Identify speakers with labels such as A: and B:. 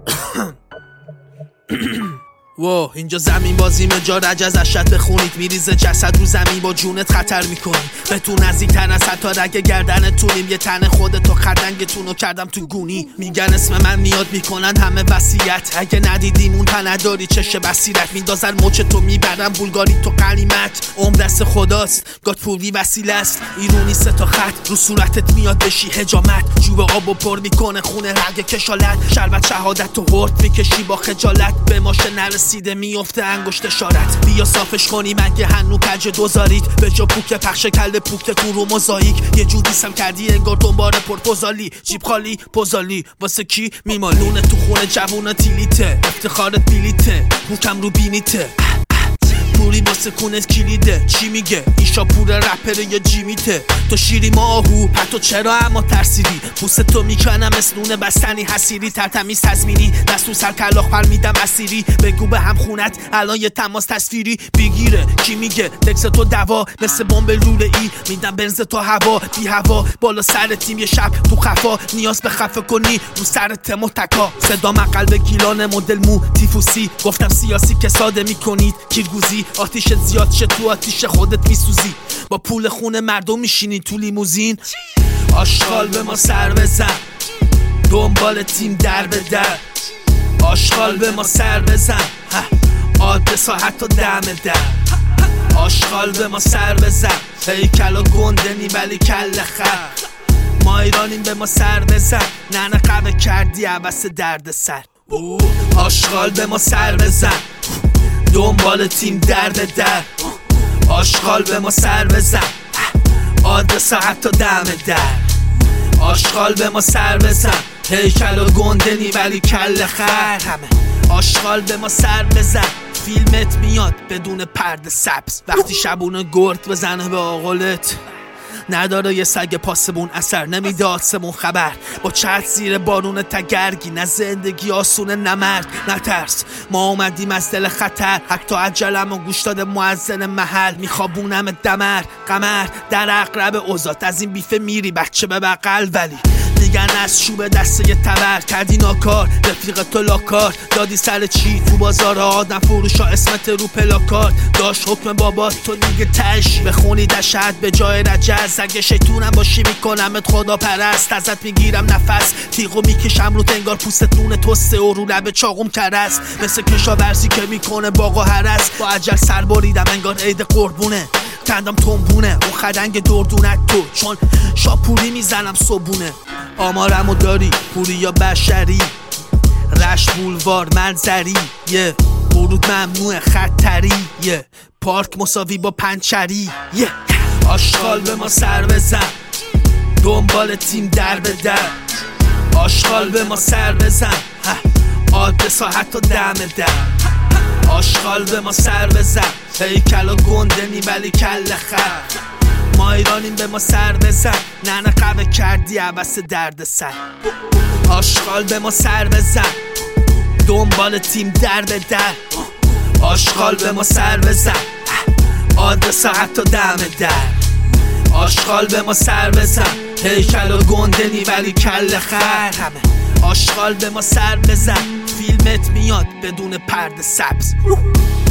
A: اینجا زمین بازی مجارج از اشت بخونید، میریزه جسد رو زمین با جونت خطر میکنی. به تو نزدیکتر از حتی رگ گردنتونیم، یه تن خودتو خدنگتونو کردم تو گونی. میگن اسم من میاد میکنن همه وصیت، اگه ندیدیم اون تن نداری چشه بصیرت. میندازن موچ تو میبرن بولگاری تو قلیمت، عمر دست خداست گاد پولی وسیله است. ایرونی 3 تا خط رو صورتت میاد بشی حجامت، جوب آبو پر میکنه خونه رگ کشالت. شربت شهادت تو هورت میکشی با خجالت، به ماشه نرسیده میفته انگشت اشارت. بیا صافش کنی مگه هنو کج دوزارید، به جا پوک پخش کل پوکتون رو موزاییک. یه جوری سم کردی انگار دنبال پرپوزالی، جیب خالی پوزالی واسه کی میمالونه تو خونه جوونا تیلیته، افتخارت بیلیته پوکم رو بینیته. پوری واسه کونت کلیده، چی میگه ایشا پور رپره یا جیمیته. تو شیری ماهو پتو چرا اما ترسیدی، پوست تو میکنم اسنونه بستنی حسیری. ترتمیز تزمینی دست تو سر کلاخ پر میدم اسیری، بگو به هم خونت الان یه تماس تصویری بگیره. کی میگه تکس تو دوا مثل بمب لوله ای، میدم بنز تو هوا بی هوا بالا سر تیم. یه شب تو خفا نیاز به خفه کنی رو سرت متکا. صدا من قلب گیلان مدل مو تیفوسی، گفتم سیاسی که ساده میکنید کیرگوزی. آتیشت زیاد شه تو آتیش خودت میسوزی، با پول خون مردم میشینی تو لیموزین. آشغال به ما سر بزن، دنبال تیم در به در. آشغال به ما سر بزن، آدرسا حتی دم در. آشغال به ما سر بزن، هیکل و گندنی ولی کل خر. ما ایرانیم به ما سر بزن، نه قبه کردی عبس درد سر. آشغال به ما سر بزن، دنبال تیم درد در. آشغال به ما سر بزن، آدرسا حتی دم در. آشغال به ما سر بزن، هیکل و گندنی ولی کل خر. آشغال به ما سر بزن، فیلمت میاد بدون پرده سبز. وقتی شبونه گرد بزنه به آقلت، نداره یه سگ پاسمون اثر، نمیده آسمون خبر. با چت زیر بارون تگرگی، نه زندگی آسونه نه مرد نه ترس. ما اومدیم از دل خطر، حتی عجلم و گوش داده مؤذن محل. میخوابونم دمر قمر در اقرب اوزات، از این بیفه میری بچه به بقل. ولی میگن از چوب دسته یه تبر کردی ناکار، رفیق تو لاکار دادی سر چی تو بازار آدم فروشا. اسمت رو پلاکارد داشت حکم بابات، تو دیگه تش بخونی دشت به جای رجز. اگه شیطونم باشی میکنمت خدا پرست، ازت میگیرم نفس تیغو میکشم رو تنگار پوستت نون توسته و رو لب چاقوم کرست. مثل کشاورزی که میکنه باغ و هرس، با عجل سر بریدم انگار عید قربونه. کندم تنبونه اون خدنگ دردونت تو، چون شاپوری میزنم صبونه. آمارمو داری پوری یا بشری، رشت بولوار منظری. یه ورود ممنوع خطری، یه پارک مساوی با پنچری. یه آشغال به ما سر بزن، دنبال تیم در به در. آشغال به ما سر بزن، آدرسا حتی دم در. آشغال به ما سر بزن، هیکل و گندنی ولی کل خر. ما ایرانیم به ما سر بزن، نه قبه کردی عبس درد سر. آشغال به ما سر بزن، دنبال تیم در به در. آشغال به ما سر بزن، آدرسا حتی دم در. آشغال به ما سر بزن، هیکل و گندنی ولی کل خر. آشغال به ما سر بزن، فیلمت میاد بدون پرده سبز.